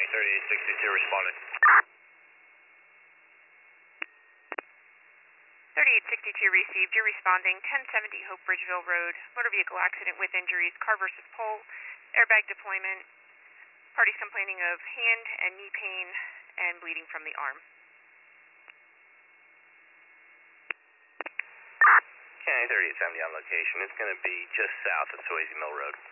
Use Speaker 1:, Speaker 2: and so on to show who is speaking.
Speaker 1: County 3862 responding.
Speaker 2: 3862 received. You're responding. 1070 Hope Bridgeville Road. Motor vehicle accident with injuries. Car versus pole. Airbag deployment. Parties complaining of hand and knee pain and bleeding from the arm.
Speaker 1: County 3870 on location. It's going to be just south of Swayze Mill Road.